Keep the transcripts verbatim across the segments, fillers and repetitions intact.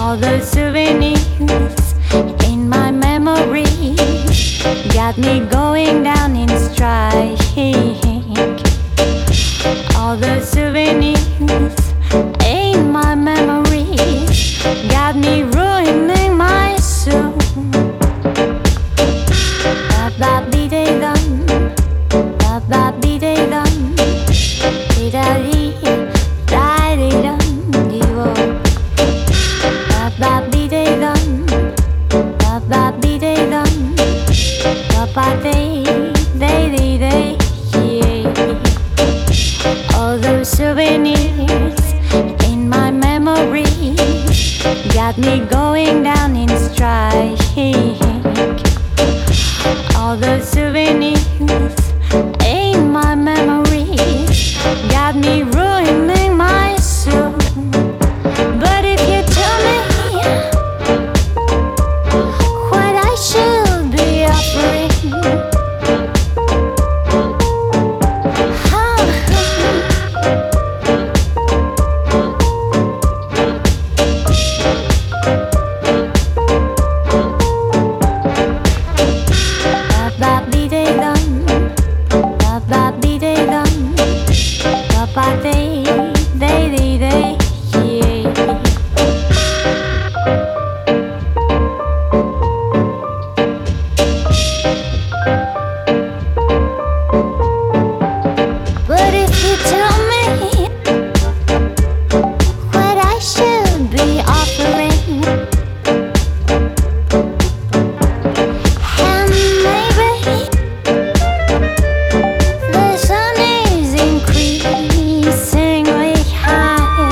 All the souvenirs in my memory got me going down in strike. All the souvenirs in my memory got me ruining my soul. Ba ba dee dee dum, ba ba dee dee dum, dee da dee, da dee dum dee wo. Ba ba dee dee dum, ba ba dee dee dum, ba ba dee dee dee dee, yeah. All those souvenirs in my memory got me going down in strike. All the souvenirs in my memories got me ruining my soul. But if you tell me what I should be offering, huh? Ba dee dee dum, ba ba dee dee dum, ba ba dee dee dee dee, yeah. But if you tell me what I should be offering, and maybe the sun is increasingly high,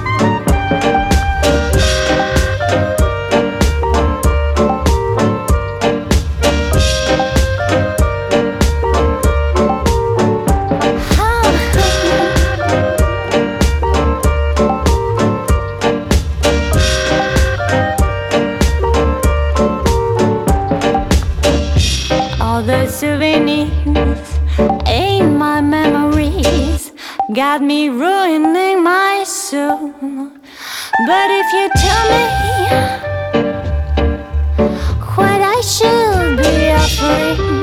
huh? All the souvenirs in my memories got me ruining my soul. But if you tell me what I should be offering,